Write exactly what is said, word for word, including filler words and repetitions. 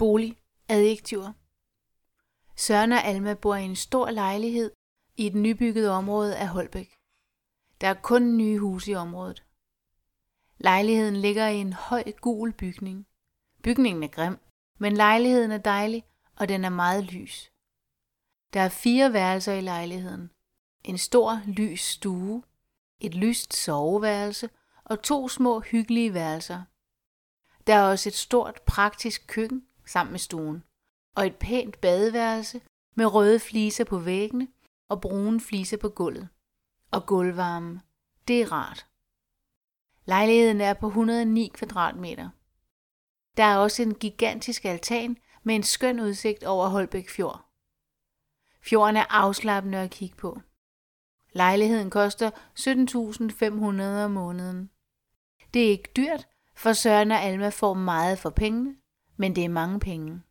Bolig. Adjektiver. Søren og Alma bor i en stor lejlighed i et nybygget område af Holbæk. Der er kun nye huse i området. Lejligheden ligger i en høj gul bygning. Bygningen er grim, men lejligheden er dejlig, og den er meget lys. Der er fire værelser i lejligheden. En stor, lys stue, et lyst soveværelse og to små hyggelige værelser. Der er også et stort, praktisk køkken sammen med stuen, og et pænt badeværelse med røde fliser på væggene og brune fliser på gulvet. Og gulvvarme. Det er rart. Lejligheden er på et hundrede og ni kvadratmeter. Der er også en gigantisk altan med en skøn udsigt over Holbæk Fjord. Fjorden er afslappende at kigge på. Lejligheden koster sytten tusind fem hundrede om måneden. Det er ikke dyrt, for Søren og Alma får meget for pengene, men det er mange penge.